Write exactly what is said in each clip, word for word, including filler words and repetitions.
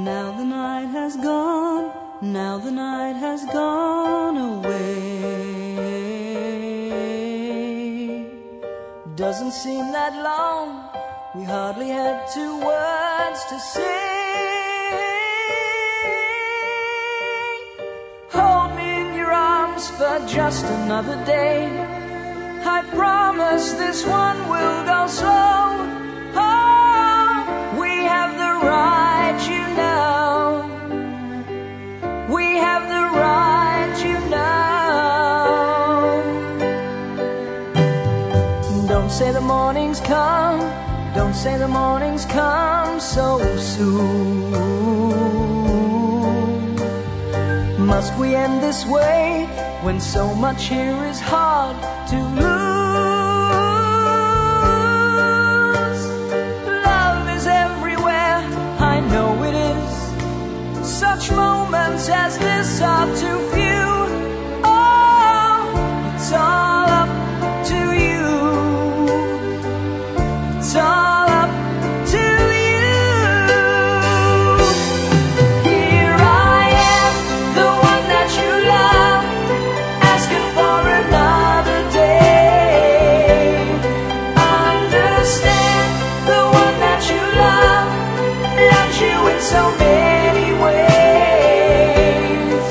Now the night has gone, now the night has gone away. Doesn't seem that long, we hardly had two words to say. Hold me in your arms for just another day. I promise this one will go slow. Oh, we have the right, you know. We have the right, you know. Don't say the morning's come, don't say the morning's come so soon. Must we end this way when so much here is hard to lose? Love is everywhere, I know it is. Such moments as this are too few. Oh, it's all up to you. It's all up to you. Here I am, the one that you love, asking for another day. Understand, the one that you love loves you in so many ways.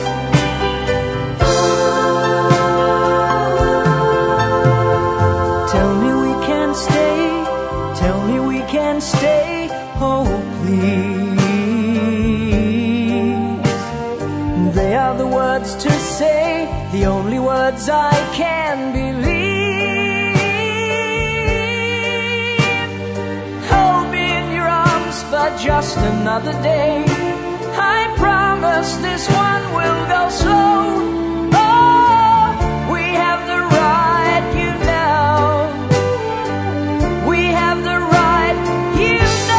Tell me we can stay, tell me we can stay, oh please. They are the words to say, the only words I can believe. Hold me in your arms for just another day. I promise this one will go slow. Oh, we have the right, you know. We have the right, you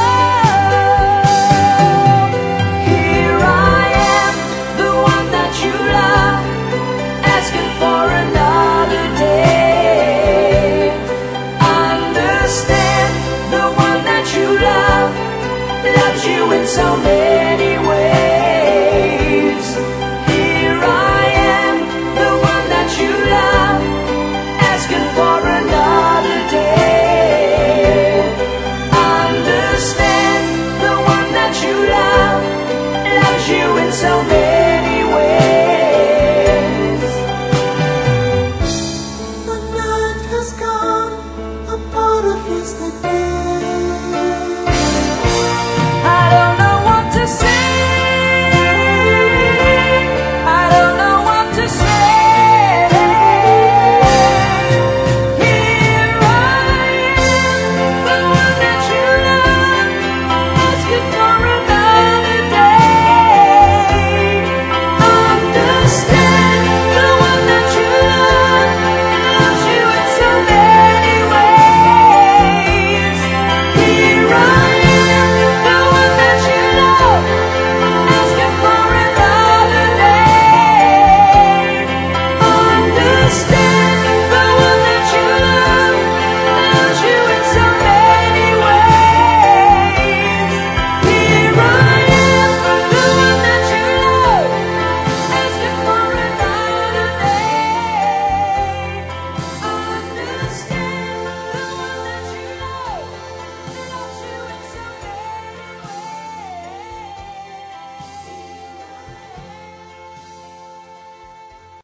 know. Here I am, the one that you love, asking for another day. Understand, the one that you love loves you in so many ways. Here I am, the one that you love, asking for another day. Understand, the one that you love loves you in so many ways. The night has gone, a part of yesterday.